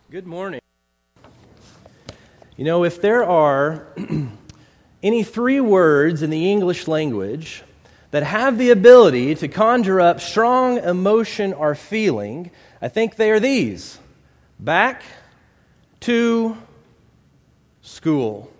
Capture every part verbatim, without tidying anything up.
Good morning. You know, if there are any three words in the English language that have the ability to conjure up strong emotion or feeling, I think they are these: back to school.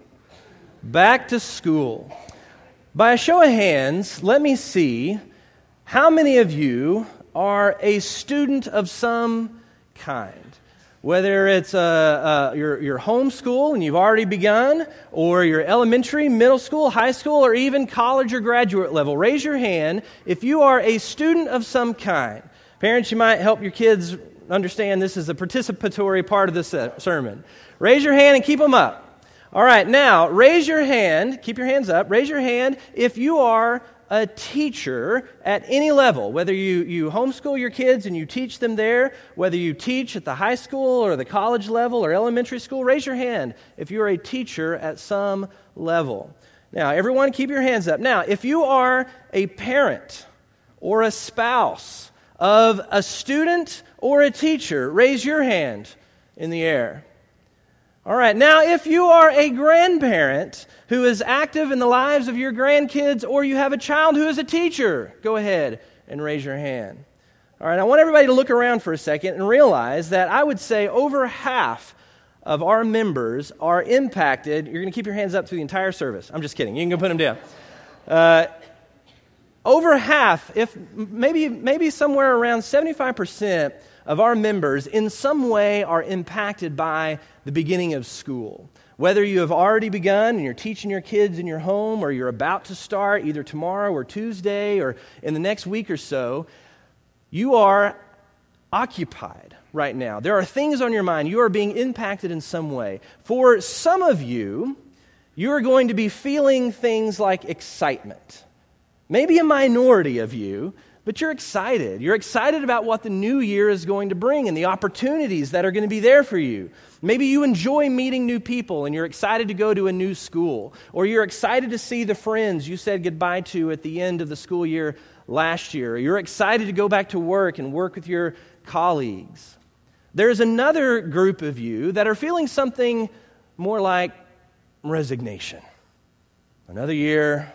Back to school. By a show of hands, let me see how many of you are a student of some kind. Whether it's uh, uh, your, your homeschool and you've already begun, or your elementary, middle school, high school, or even college or graduate level. Raise your hand if you are a student of some kind. Parents, you might help your kids understand this is a participatory part of the se- sermon. Raise your hand and keep them up. All right, now, raise your hand, keep your hands up, raise your hand if you are a teacher at any level, whether you, you homeschool your kids and you teach them there, whether you teach at the high school or the college level or elementary school. Raise your hand if you're a teacher at some level. Now, everyone keep your hands up. Now, if you are a parent or a spouse of a student or a teacher, raise your hand in the air. All right, now if you are a grandparent who is active in the lives of your grandkids, or you have a child who is a teacher, go ahead and raise your hand. All right, I want everybody to look around for a second and realize that I would say over half of our members are impacted. You're going to keep your hands up through the entire service. I'm just kidding. You can go put them down. Uh, over half, if maybe maybe somewhere around seventy-five percent of our members in some way are impacted by the beginning of school. Whether you have already begun and you're teaching your kids in your home, or you're about to start either tomorrow or Tuesday or in the next week or so, you are occupied right now. There are things on your mind. You are being impacted in some way. For some of you, you are going to be feeling things like excitement. Maybe a minority of you, but you're excited. You're excited about what the new year is going to bring and the opportunities that are going to be there for you. Maybe you enjoy meeting new people and you're excited to go to a new school. Or you're excited to see the friends you said goodbye to at the end of the school year last year. Or you're excited to go back to work and work with your colleagues. There's another group of you that are feeling something more like resignation. Another year,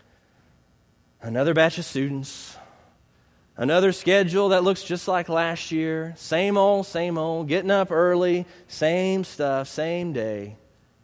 another batch of students, another schedule that looks just like last year. Same old, same old, getting up early, same stuff, same day.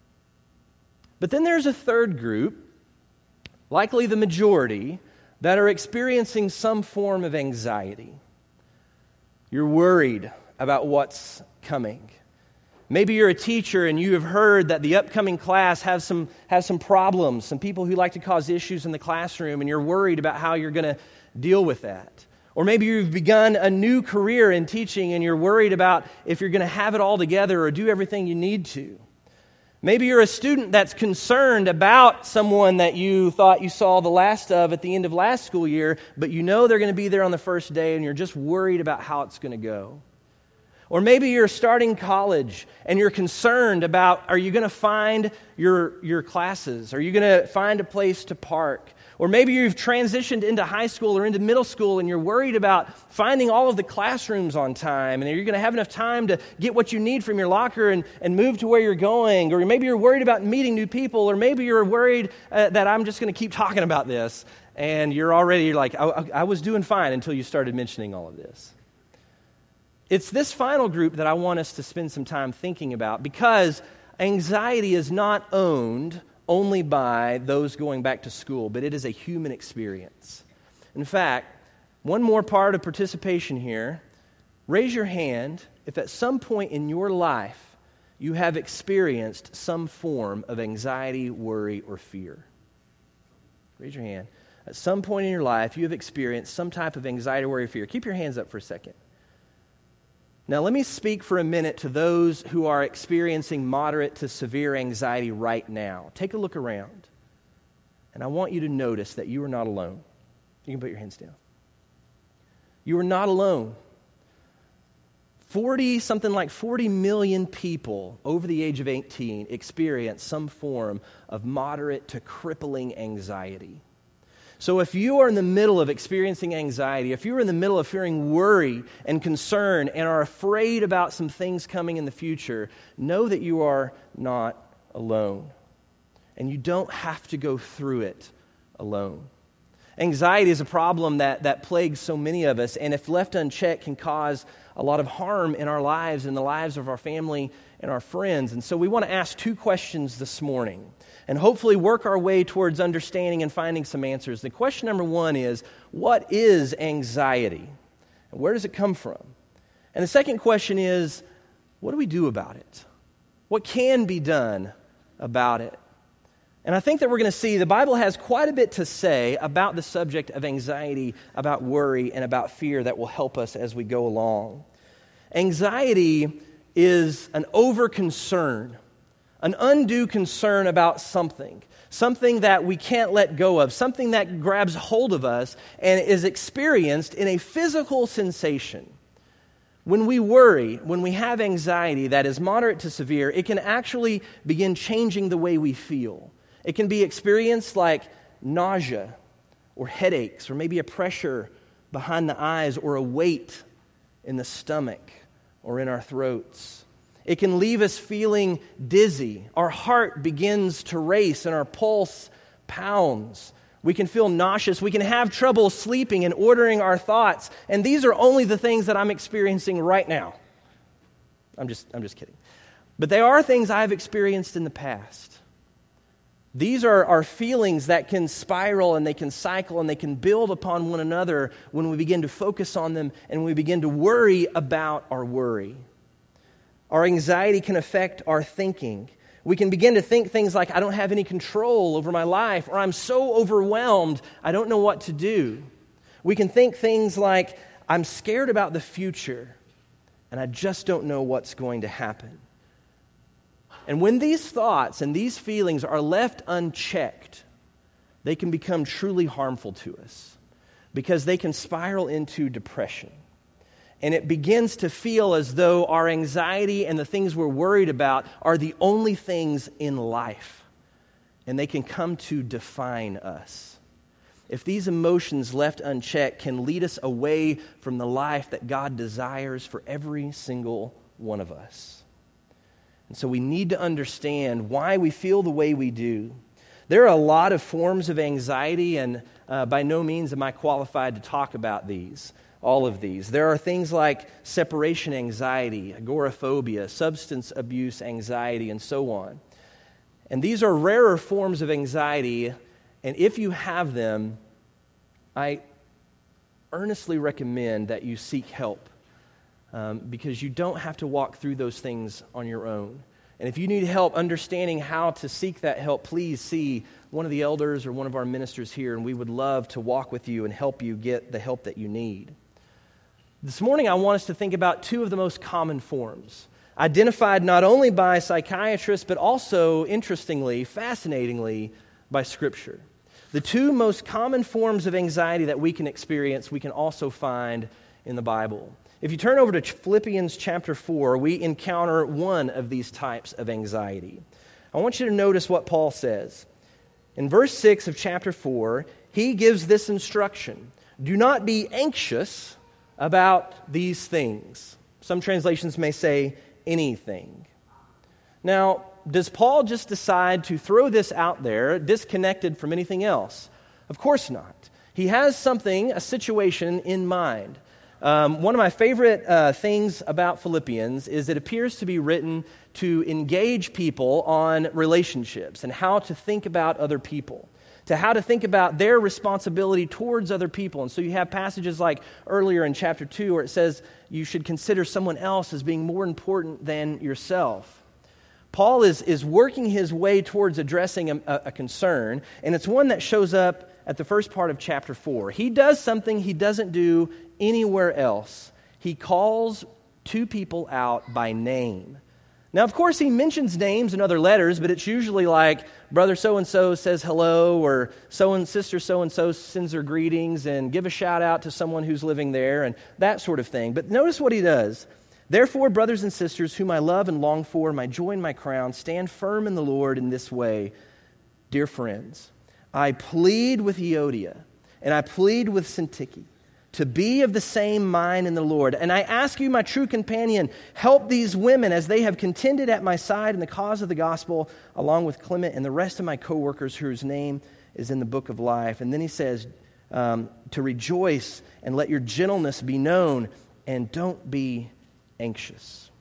But then there's a third group, likely the majority, that are experiencing some form of anxiety. You're worried about what's coming. Maybe you're a teacher and you have heard that the upcoming class has some, has some problems, some people who like to cause issues in the classroom, and you're worried about how you're going to deal with that. Or maybe you've begun a new career in teaching and you're worried about if you're going to have it all together or do everything you need to. Maybe you're a student that's concerned about someone that you thought you saw the last of at the end of last school year, but you know they're going to be there on the first day and you're just worried about how it's going to go. Or maybe you're starting college and you're concerned about, are you going to find your, your classes? Are you going to find a place to park? Or maybe you've transitioned into high school or into middle school and you're worried about finding all of the classrooms on time, and are you going to have enough time to get what you need from your locker and, and move to where you're going? Or maybe you're worried about meeting new people, or maybe you're worried uh, that I'm just going to keep talking about this, and you're already like, I, I was doing fine until you started mentioning all of this. It's this final group that I want us to spend some time thinking about, because anxiety is not owned only by those going back to school, but it is a human experience. In fact, one more part of participation here. Raise your hand if at some point in your life you have experienced some form of anxiety, worry, or fear. Raise your hand. At some point in your life you have experienced some type of anxiety, worry, or fear. Keep your hands up for a second. Now, let me speak for a minute to those who are experiencing moderate to severe anxiety right now. Take a look around, and I want you to notice that you are not alone. You can put your hands down. You are not alone. forty, something like forty million people over the age of eighteen experience some form of moderate to crippling anxiety. So if you are in the middle of experiencing anxiety, if you're in the middle of feeling worry and concern and are afraid about some things coming in the future, know that you are not alone. And you don't have to go through it alone. Anxiety is a problem that, that plagues so many of us, and if left unchecked can cause a lot of harm in our lives and the lives of our family and our friends. And so we want to ask two questions this morning and hopefully work our way towards understanding and finding some answers. The question number one is, what is anxiety? And where does it come from? And the second question is, what do we do about it? What can be done about it? And I think that we're going to see the Bible has quite a bit to say about the subject of anxiety, about worry, and about fear that will help us as we go along. Anxiety is an over-concern, an undue concern about something, something that we can't let go of, something that grabs hold of us and is experienced in a physical sensation. When we worry, when we have anxiety that is moderate to severe, it can actually begin changing the way we feel. It can be experienced like nausea or headaches or maybe a pressure behind the eyes or a weight in the stomach or in our throats. It can leave us feeling dizzy. Our heart begins to race and our pulse pounds. We can feel nauseous. We can have trouble sleeping and ordering our thoughts. And these are only the things that I'm experiencing right now. I'm just, I'm just kidding. But they are things I've experienced in the past. These are our feelings that can spiral and they can cycle and they can build upon one another when we begin to focus on them and we begin to worry about our worry. Our anxiety can affect our thinking. We can begin to think things like, I don't have any control over my life, or I'm so overwhelmed, I don't know what to do. We can think things like, I'm scared about the future, and I just don't know what's going to happen. And when these thoughts and these feelings are left unchecked, they can become truly harmful to us because they can spiral into depression. And it begins to feel as though our anxiety and the things we're worried about are the only things in life. And they can come to define us. If these emotions left unchecked can lead us away from the life that God desires for every single one of us. And so we need to understand why we feel the way we do. There are a lot of forms of anxiety, and uh, by no means am I qualified to talk about these, all of these. There are things like separation anxiety, agoraphobia, substance abuse anxiety, and so on. And these are rarer forms of anxiety, and if you have them, I earnestly recommend that you seek help. Um, because you don't have to walk through those things on your own. And if you need help understanding how to seek that help, please see one of the elders or one of our ministers here, and we would love to walk with you and help you get the help that you need. This morning, I want us to think about two of the most common forms, identified not only by psychiatrists, but also, interestingly, fascinatingly, by Scripture. The two most common forms of anxiety that we can experience, we can also find in the Bible. If you turn over to Philippians chapter four, we encounter one of these types of anxiety. I want you to notice what Paul says. In verse six of chapter four, he gives this instruction. Do not be anxious about these things. Some translations may say anything. Now, does Paul just decide to throw this out there, disconnected from anything else? Of course not. He has something, a situation in mind. Um, one of my favorite uh, things about Philippians is it appears to be written to engage people on relationships and how to think about other people, to how to think about their responsibility towards other people. And so you have passages like earlier in chapter two where it says you should consider someone else as being more important than yourself. Paul is, is working his way towards addressing a, a concern, and it's one that shows up at the first part of chapter four. He does something he doesn't do anywhere else. He calls two people out by name. Now, of course, he mentions names in other letters, but it's usually like brother so-and-so says hello, or so and sister so-and-so sends their greetings and give a shout out to someone who's living there and that sort of thing. But notice what he does. Therefore, brothers and sisters, whom I love and long for, my joy and my crown, stand firm in the Lord in this way. Dear friends, I plead with Euodia and I plead with Syntyche to be of the same mind in the Lord. And I ask you, my true companion, help these women as they have contended at my side in the cause of the gospel, along with Clement and the rest of my co-workers whose name is in the book of life. And then he says, um, to rejoice and let your gentleness be known, and don't be anxious.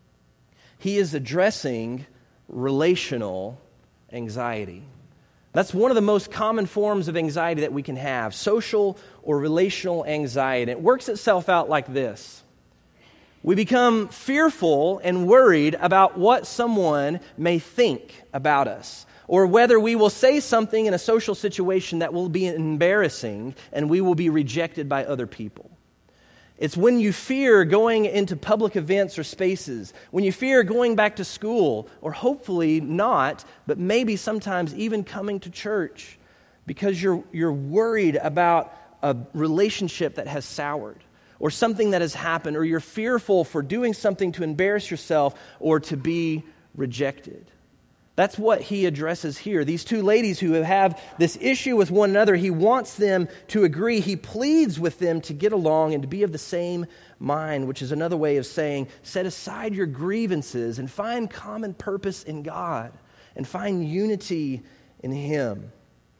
He is addressing relational anxiety. That's one of the most common forms of anxiety that we can have, social or relational anxiety. And it works itself out like this. We become fearful and worried about what someone may think about us, or whether we will say something in a social situation that will be embarrassing and we will be rejected by other people. It's when you fear going into public events or spaces, when you fear going back to school, or hopefully not, but maybe sometimes even coming to church, because you're you're worried about a relationship that has soured, or something that has happened, or you're fearful for doing something to embarrass yourself or to be rejected. That's what he addresses here. These two ladies who have this issue with one another, he wants them to agree. He pleads with them to get along and to be of the same mind, which is another way of saying, set aside your grievances and find common purpose in God and find unity in Him.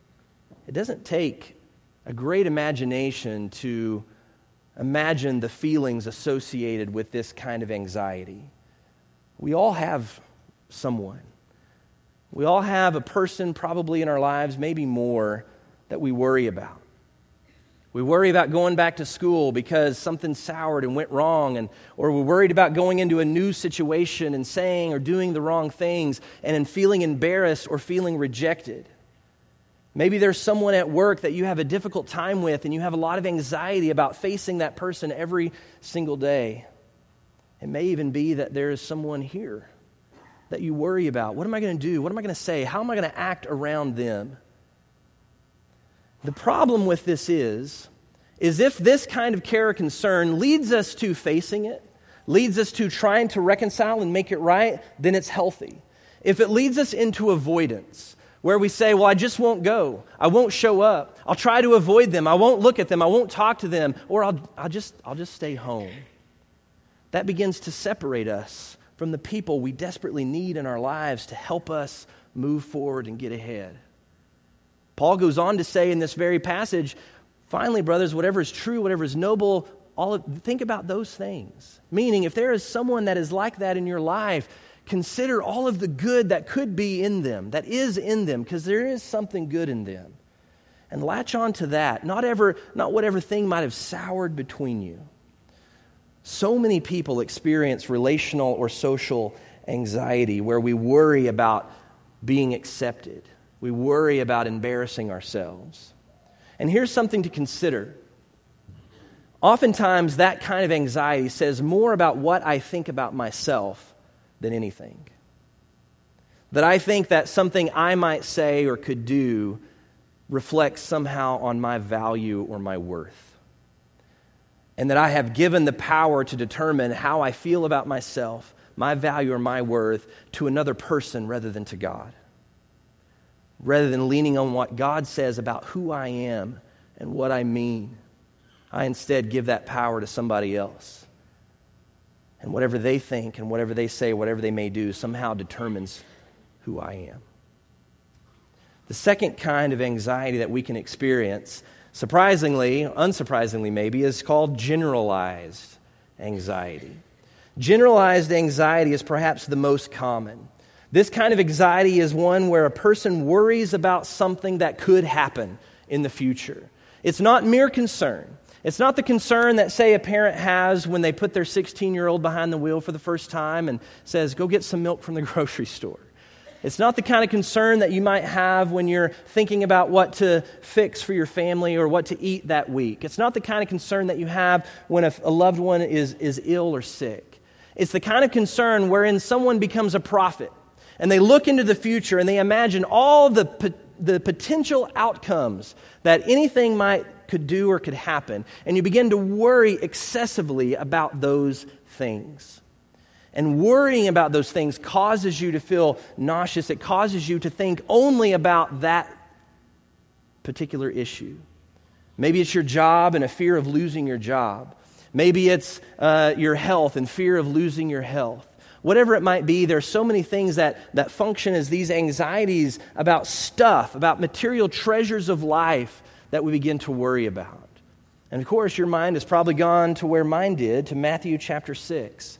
It doesn't take a great imagination to imagine the feelings associated with this kind of anxiety. We all have someone. We all have a person probably in our lives, maybe more, that we worry about. We worry about going back to school because something soured and went wrong, and or we're worried about going into a new situation and saying or doing the wrong things and then feeling embarrassed or feeling rejected. Maybe there's someone at work that you have a difficult time with and you have a lot of anxiety about facing that person every single day. It may even be that there is someone here that you worry about. What am I going to do? What am I going to say? How am I going to act around them? The problem with this is, is if this kind of care or concern leads us to facing it, leads us to trying to reconcile and make it right, then it's healthy. If it leads us into avoidance, where we say, well, I just won't go. I won't show up. I'll try to avoid them. I won't look at them. I won't talk to them. Or I'll, I'll just, I'll just stay home. That begins to separate us from the people we desperately need in our lives to help us move forward and get ahead. Paul goes on to say in this very passage, finally, brothers, whatever is true, whatever is noble, all of, think about those things. Meaning, if there is someone that is like that in your life, consider all of the good that could be in them, that is in them, because there is something good in them. And latch on to that, not ever, not whatever thing might have soured between you. So many people experience relational or social anxiety where we worry about being accepted. We worry about embarrassing ourselves. And here's something to consider. Oftentimes, that kind of anxiety says more about what I think about myself than anything. That I think that something I might say or could do reflects somehow on my value or my worth. And that I have given the power to determine how I feel about myself, my value or my worth, to another person rather than to God. Rather than leaning on what God says about who I am and what I mean, I instead give that power to somebody else. And whatever they think and whatever they say, whatever they may do, somehow determines who I am. The second kind of anxiety that we can experience, surprisingly, unsurprisingly maybe, is called generalized anxiety. Generalized anxiety is perhaps the most common. This kind of anxiety is one where a person worries about something that could happen in the future. It's not mere concern. It's not the concern that, say, a parent has when they put their sixteen-year-old behind the wheel for the first time and says, go get some milk from the grocery store. It's not the kind of concern that you might have when you're thinking about what to fix for your family or what to eat that week. It's not the kind of concern that you have when a, a loved one is, is ill or sick. It's the kind of concern wherein someone becomes a prophet and they look into the future and they imagine all the, the potential outcomes that anything might could do or could happen, and you begin to worry excessively about those things. And worrying about those things causes you to feel nauseous. It causes you to think only about that particular issue. Maybe it's your job and a fear of losing your job. Maybe it's uh, your health and fear of losing your health. Whatever it might be, there are so many things that, that function as these anxieties about stuff, about material treasures of life that we begin to worry about. And of course, your mind has probably gone to where mine did, to Matthew chapter six.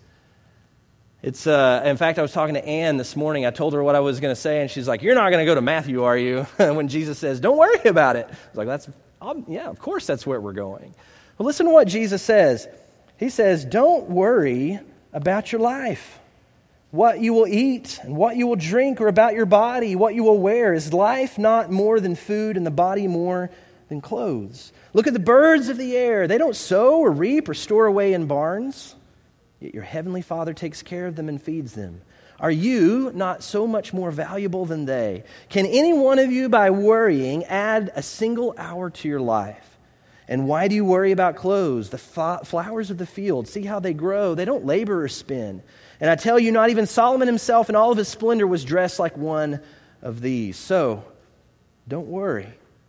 It's uh, in fact, I was talking to Ann this morning. I told her what I was going to say, and she's like, "You're not going to go to Matthew, are you?" When Jesus says, "Don't worry about it." I was like, "That's um, yeah, of course that's where we're going." Well, listen to what Jesus says. He says, "Don't worry about your life, what you will eat and what you will drink, or about your body, what you will wear. Is life not more than food, and the body more than clothes? Look at the birds of the air. They don't sow or reap or store away in barns, yet your heavenly Father takes care of them and feeds them. Are you not so much more valuable than they? Can any one of you, by worrying, add a single hour to your life? And why do you worry about clothes? The f- flowers of the field, see how they grow. They don't labor or spin. And I tell you, not even Solomon himself in all of his splendor was dressed like one of these. So, don't worry.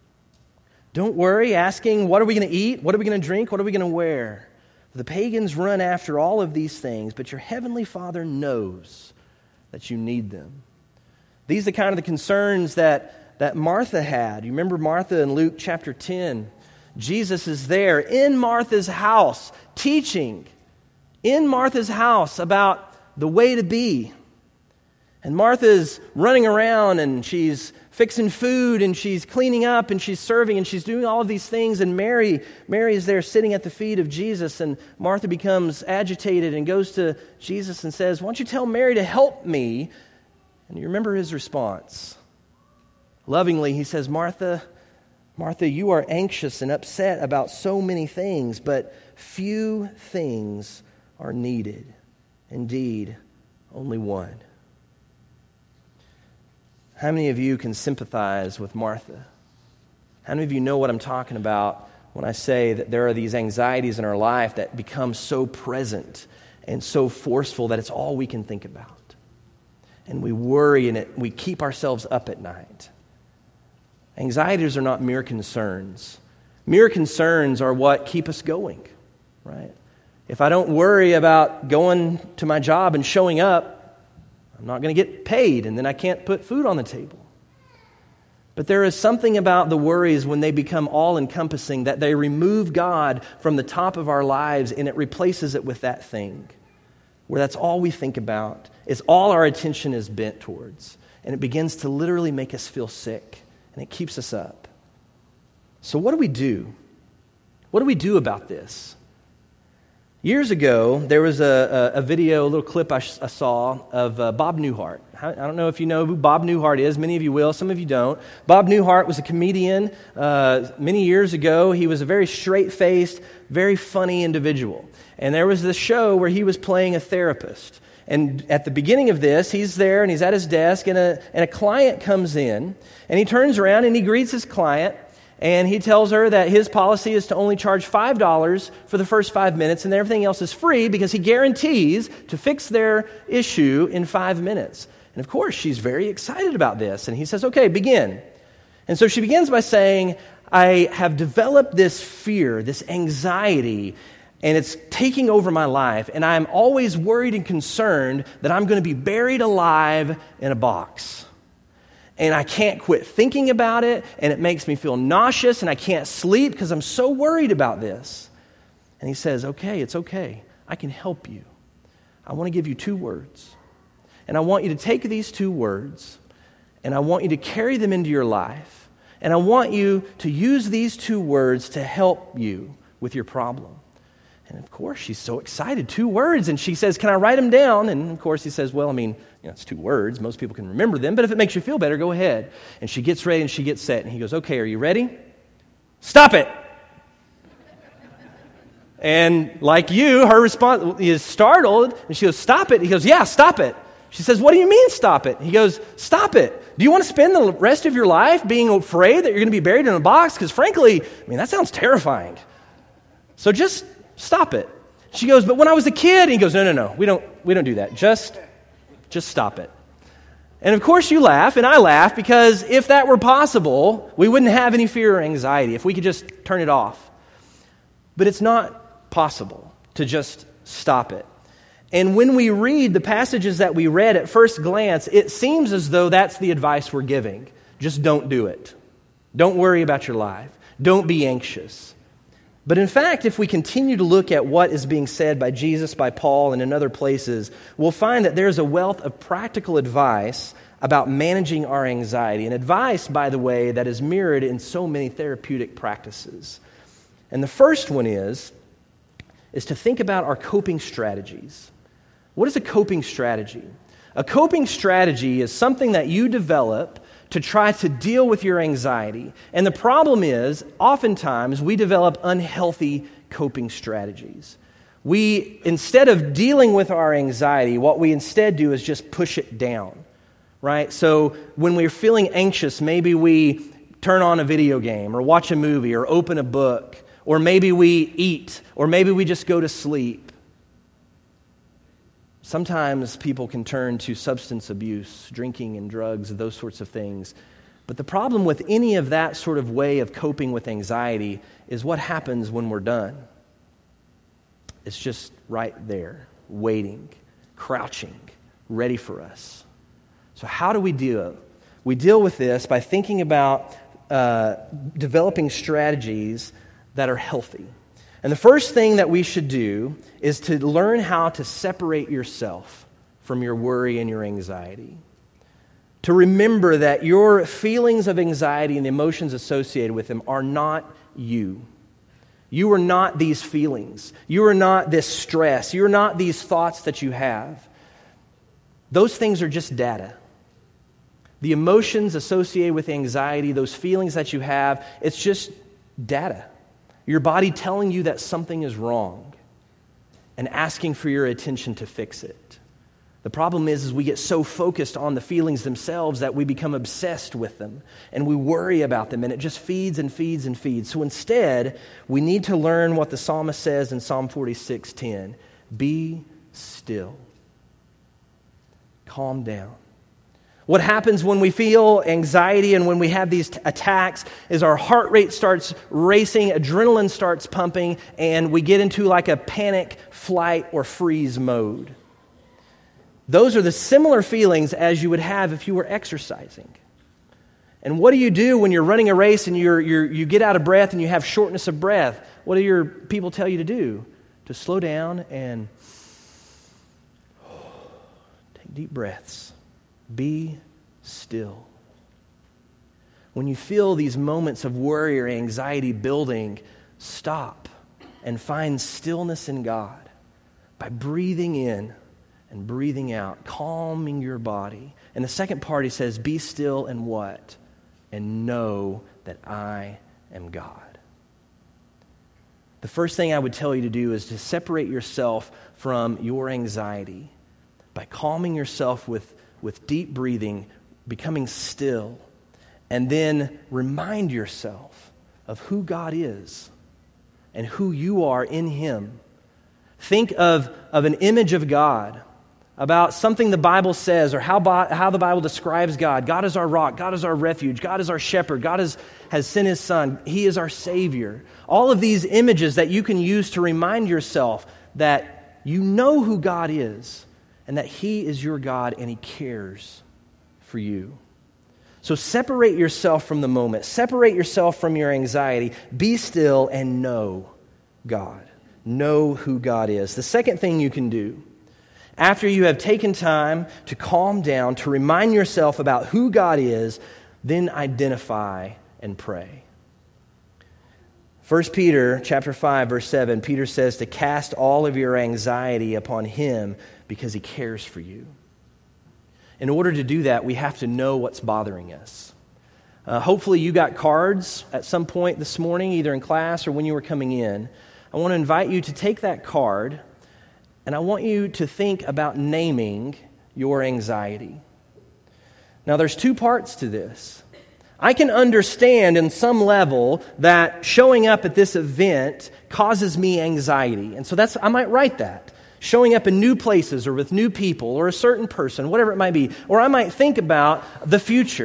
Don't worry asking, what are we going to eat? What are we going to drink? What are we going to wear? The pagans run after all of these things, but your heavenly Father knows that you need them. These are the kind of the concerns that, that Martha had. You remember Martha in Luke chapter ten? Jesus is there in Martha's house, teaching in Martha's house about the way to be. And Martha's running around and she's fixing food and she's cleaning up and she's serving and she's doing all of these things. And Mary, Mary is there sitting at the feet of Jesus, and Martha becomes agitated and goes to Jesus and says, "Why don't you tell Mary to help me?" And you remember his response. Lovingly, he says, "Martha, Martha, you are anxious and upset about so many things, but few things are needed. Indeed, only one." How many of you can sympathize with Martha? How many of you know what I'm talking about when I say that there are these anxieties in our life that become so present and so forceful that it's all we can think about? And we worry and it, we keep ourselves up at night. Anxieties are not mere concerns. Mere concerns are what keep us going, right? If I don't worry about going to my job and showing up, I'm not going to get paid, and then I can't put food on the table. But there is something about the worries when they become all-encompassing, that they remove God from the top of our lives and it replaces it with that thing, where that's all we think about, is all our attention is bent towards. And it begins to literally make us feel sick, and it keeps us up. So what do we do? What do we do about this? Years ago, there was a, a, a video, a little clip I, sh- I saw of uh, Bob Newhart. I don't know if you know who Bob Newhart is. Many of you will. Some of you don't. Bob Newhart was a comedian uh, many years ago. He was a very straight-faced, very funny individual. And there was this show where he was playing a therapist. And at the beginning of this, he's there and he's at his desk, and a, and a client comes in. And he turns around and he greets his client. And he tells her that his policy is to only charge five dollars for the first five minutes and everything else is free, because he guarantees to fix their issue in five minutes. And of course, she's very excited about this. And he says, "Okay, begin." And so she begins by saying, "I have developed this fear, this anxiety, and it's taking over my life. And I'm always worried and concerned that I'm going to be buried alive in a box. And I can't quit thinking about it, and it makes me feel nauseous, and I can't sleep because I'm so worried about this." And he says, "Okay, it's okay. I can help you. I want to give you two words. And I want you to take these two words, and I want you to carry them into your life. And I want you to use these two words to help you with your problem." And of course, she's so excited. Two words. And she says, "Can I write them down?" And of course, he says, "Well, I mean, you know, it's two words. Most people can remember them. But if it makes you feel better, go ahead." And she gets ready and she gets set. And he goes, "Okay, are you ready? Stop it." And like you, her response is startled. And she goes, "Stop it?" He goes, "Yeah, stop it." She says, "What do you mean, stop it?" He goes, "Stop it. Do you want to spend the rest of your life being afraid that you're going to be buried in a box? Because frankly, I mean, that sounds terrifying. So just stop it." She goes, "But when I was a kid," and he goes, no, no, no, we don't, we don't do that. Just, just stop it." And of course you laugh, and I laugh, because if that were possible, we wouldn't have any fear or anxiety. If we could just turn it off. But it's not possible to just stop it. And when we read the passages that we read at first glance, it seems as though that's the advice we're giving. Just don't do it. Don't worry about your life. Don't be anxious. But in fact, if we continue to look at what is being said by Jesus, by Paul, and in other places, we'll find that there's a wealth of practical advice about managing our anxiety. And advice, by the way, that is mirrored in so many therapeutic practices. And the first one is, is to think about our coping strategies. What is a coping strategy? A coping strategy is something that you develop to try to deal with your anxiety. And the problem is, oftentimes, we develop unhealthy coping strategies. We, instead of dealing with our anxiety, what we instead do is just push it down, right? So when we're feeling anxious, maybe we turn on a video game or watch a movie or open a book, or maybe we eat, or maybe we just go to sleep. Sometimes people can turn to substance abuse, drinking and drugs, those sorts of things. But the problem with any of that sort of way of coping with anxiety is what happens when we're done. It's just right there, waiting, crouching, ready for us. So how do we deal? We deal with this by thinking about uh, developing strategies that are healthy. And the first thing that we should do is to learn how to separate yourself from your worry and your anxiety. To remember that your feelings of anxiety and the emotions associated with them are not you. You are not these feelings. You are not this stress. You are not these thoughts that you have. Those things are just data. The emotions associated with anxiety, those feelings that you have, it's just data. Your body telling you that something is wrong and asking for your attention to fix it. The problem is, is we get so focused on the feelings themselves that we become obsessed with them and we worry about them, and it just feeds and feeds and feeds. So instead, we need to learn what the psalmist says in Psalm forty-six ten. Be still. Calm down. What happens when we feel anxiety and when we have these t- attacks is our heart rate starts racing, adrenaline starts pumping, and we get into like a panic, flight, or freeze mode. Those are the similar feelings as you would have if you were exercising. And what do you do when you're running a race and you're, you're, you get out of breath and you have shortness of breath? What do your people tell you to do? To slow down and take deep breaths. Be still. When you feel these moments of worry or anxiety building, stop and find stillness in God by breathing in and breathing out, calming your body. And the second part, he says, be still and what? And know that I am God. The first thing I would tell you to do is to separate yourself from your anxiety by calming yourself with with deep breathing, becoming still, and then remind yourself of who God is and who you are in Him. Think of, of an image of God, about something the Bible says or how, how the Bible describes God. God is our rock. God is our refuge. God is our shepherd. God is, has sent His Son. He is our Savior. All of these images that you can use to remind yourself that you know who God is, and that He is your God and He cares for you. So separate yourself from the moment. Separate yourself from your anxiety. Be still and know God. Know who God is. The second thing you can do, after you have taken time to calm down, to remind yourself about who God is, then identify and pray. First Peter chapter five, verse seven, Peter says to cast all of your anxiety upon Him because He cares for you. In order to do that, we have to know what's bothering us. Uh, hopefully you got cards at some point this morning, either in class or when you were coming in. I want to invite you to take that card, and I want you to think about naming your anxiety. Now, there's two parts to this. I can understand in some level that showing up at this event causes me anxiety. And so that's I might write that. Showing up in new places or with new people or a certain person, whatever it might be. Or I might think about the future.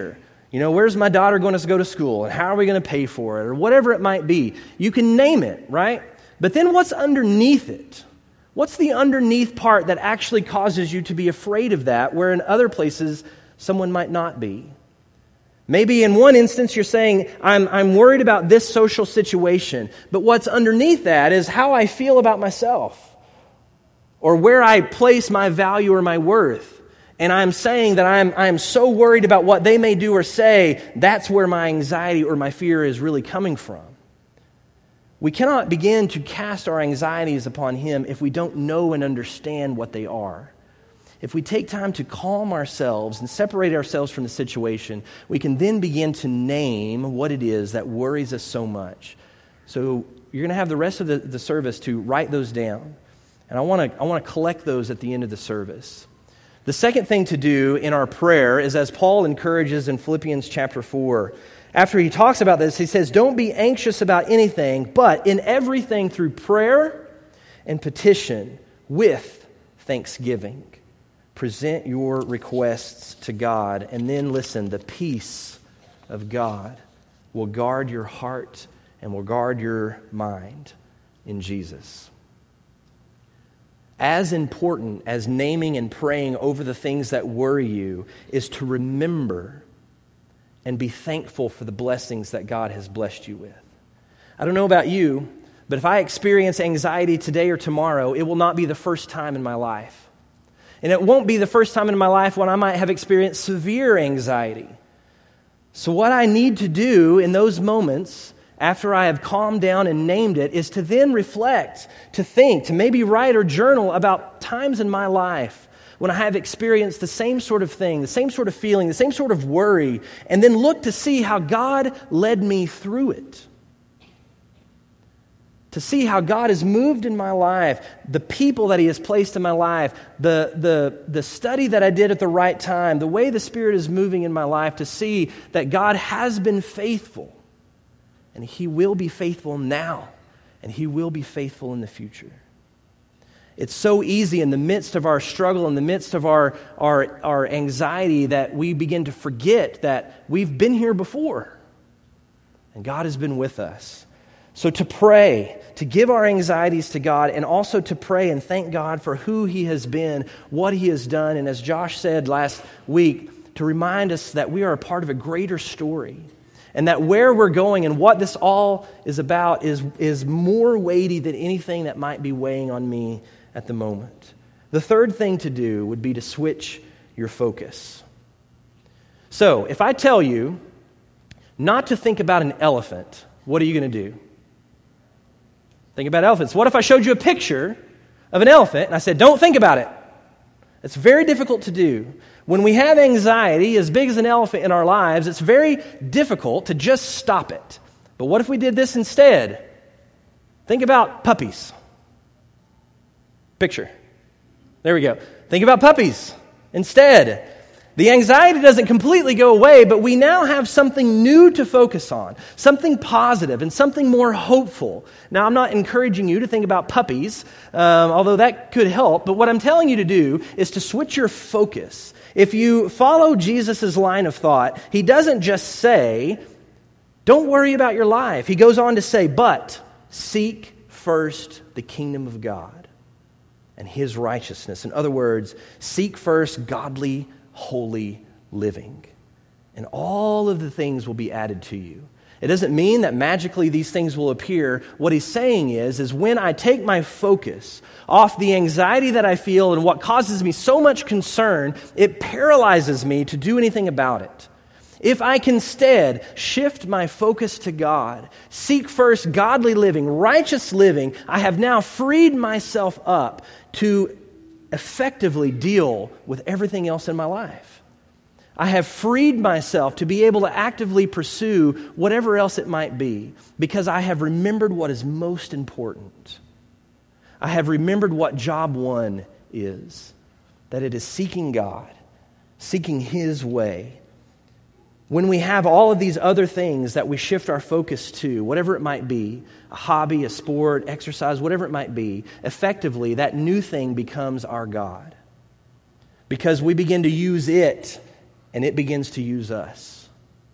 You know, where's my daughter going to go to school, and how are we going to pay for it, or whatever it might be. You can name it, right? But then what's underneath it? What's the underneath part that actually causes you to be afraid of that, where in other places someone might not be? Maybe in one instance you're saying, I'm, I'm worried about this social situation, but what's underneath that is how I feel about myself, or where I place my value or my worth. And I'm saying that I'm, I'm so worried about what they may do or say, that's where my anxiety or my fear is really coming from. We cannot begin to cast our anxieties upon Him if we don't know and understand what they are. If we take time to calm ourselves and separate ourselves from the situation, we can then begin to name what it is that worries us so much. So you're going to have the rest of the, the service to write those down. And I want to I want to collect those at the end of the service. The second thing to do in our prayer is, as Paul encourages in Philippians chapter four, after he talks about this, he says, don't be anxious about anything, but in everything through prayer and petition with thanksgiving. Present your requests to God, and then listen, the peace of God will guard your heart and will guard your mind in Jesus. As important as naming and praying over the things that worry you is to remember and be thankful for the blessings that God has blessed you with. I don't know about you, but if I experience anxiety today or tomorrow, it will not be the first time in my life. And it won't be the first time in my life when I might have experienced severe anxiety. So what I need to do in those moments, after I have calmed down and named it, is to then reflect, to think, to maybe write or journal about times in my life when I have experienced the same sort of thing, the same sort of feeling, the same sort of worry, and then look to see how God led me through it. To see how God has moved in my life, the people that He has placed in my life, the, the, the study that I did at the right time, the way the Spirit is moving in my life, to see that God has been faithful, and He will be faithful now, and He will be faithful in the future. It's so easy in the midst of our struggle, in the midst of our, our, our anxiety, that we begin to forget that we've been here before, and God has been with us. So to pray, to give our anxieties to God, and also to pray and thank God for who He has been, what He has done, and as Josh said last week, to remind us that we are a part of a greater story, and that where we're going and what this all is about is, is more weighty than anything that might be weighing on me at the moment. The third thing to do would be to switch your focus. So, if I tell you not to think about an elephant, what are you going to do? Think about elephants. What if I showed you a picture of an elephant and I said, don't think about it? It's very difficult to do. When we have anxiety as big as an elephant in our lives, it's very difficult to just stop it. But what if we did this instead? Think about puppies. Picture. There we go. Think about puppies instead. The anxiety doesn't completely go away, but we now have something new to focus on, something positive and something more hopeful. Now, I'm not encouraging you to think about puppies, um, although that could help, but what I'm telling you to do is to switch your focus. If you follow Jesus' line of thought, He doesn't just say, don't worry about your life. He goes on to say, but seek first the kingdom of God and His righteousness. In other words, seek first godly, holy living, and all of the things will be added to you. It doesn't mean that magically these things will appear. What He's saying is, is when I take my focus off the anxiety that I feel and what causes me so much concern, it paralyzes me to do anything about it. If I can instead shift my focus to God, seek first godly living, righteous living, I have now freed myself up to effectively deal with everything else in my life. I have freed myself to be able to actively pursue whatever else it might be, because I have remembered what is most important. I have remembered what job one is, that it is seeking God, seeking His way. When we have all of these other things that we shift our focus to, whatever it might be, a hobby, a sport, exercise, whatever it might be, effectively that new thing becomes our God. Because we begin to use it and it begins to use us.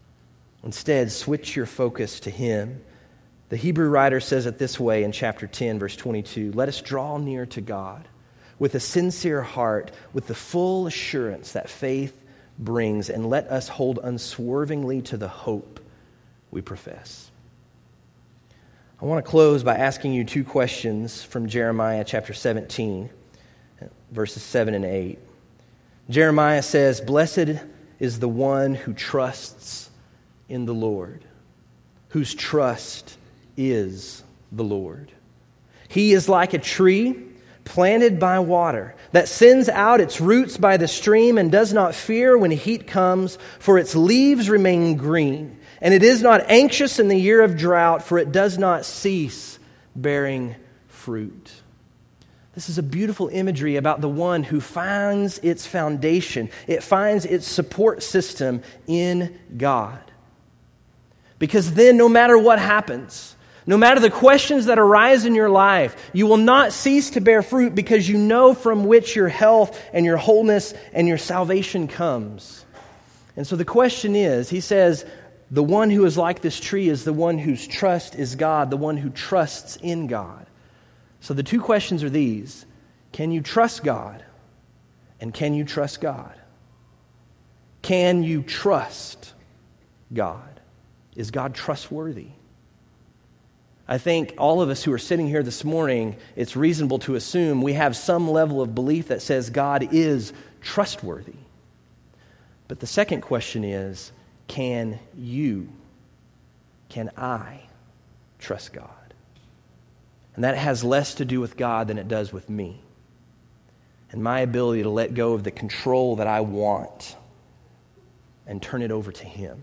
Instead, switch your focus to Him. The Hebrew writer says it this way in chapter ten, verse twenty-two. Let us draw near to God with a sincere heart, with the full assurance that faith brings, and let us hold unswervingly to the hope we profess. I want to close by asking you two questions from Jeremiah chapter seventeen, verses seven and eight. Jeremiah says, "Blessed is the one who trusts in the Lord, whose trust is the Lord. He is like a tree planted by water that sends out its roots by the stream and does not fear when heat comes, for its leaves remain green. And it is not anxious in the year of drought, for it does not cease bearing fruit." This is a beautiful imagery about the one who finds its foundation. It finds its support system in God. Because then, no matter what happens, no matter the questions that arise in your life, you will not cease to bear fruit because you know from which your health and your wholeness and your salvation comes. And so the question is, he says, the one who is like this tree is the one whose trust is God, the one who trusts in God. So the two questions are these: can you trust God? And can you trust God? Can you trust God? Is God trustworthy? I think all of us who are sitting here this morning, it's reasonable to assume we have some level of belief that says God is trustworthy. But the second question is, can you, can I trust God? And that has less to do with God than it does with me and my ability to let go of the control that I want and turn it over to Him.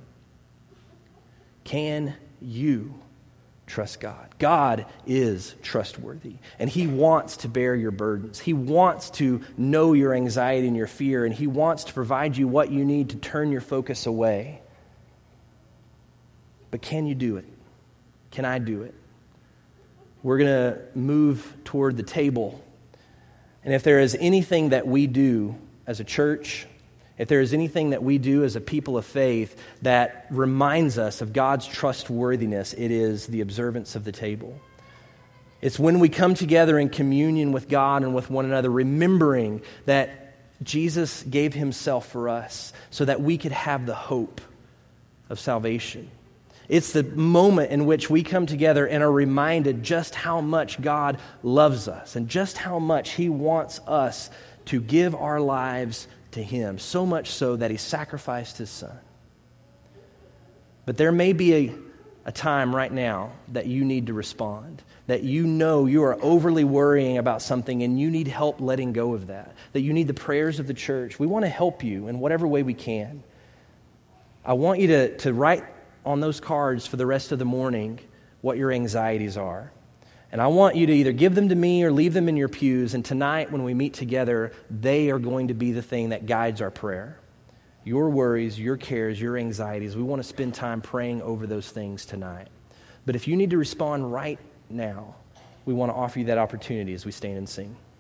Can you trust God? God is trustworthy, and He wants to bear your burdens. He wants to know your anxiety and your fear, and He wants to provide you what you need to turn your focus away. But can you do it? Can I do it? We're going to move toward the table, and if there is anything that we do as a church, if there is anything that we do as a people of faith that reminds us of God's trustworthiness, it is the observance of the table. It's when we come together in communion with God and with one another, remembering that Jesus gave Himself for us so that we could have the hope of salvation. It's the moment in which we come together and are reminded just how much God loves us and just how much He wants us to give our lives to Him, so much so that He sacrificed His Son. But there may be a, a time right now that you need to respond, that you know you are overly worrying about something and you need help letting go of that, that you need the prayers of the church. We want to help you in whatever way we can. I want you to, to write on those cards for the rest of the morning what your anxieties are. And I want you to either give them to me or leave them in your pews. And tonight when we meet together, they are going to be the thing that guides our prayer. Your worries, your cares, your anxieties. We want to spend time praying over those things tonight. But if you need to respond right now, we want to offer you that opportunity as we stand and sing.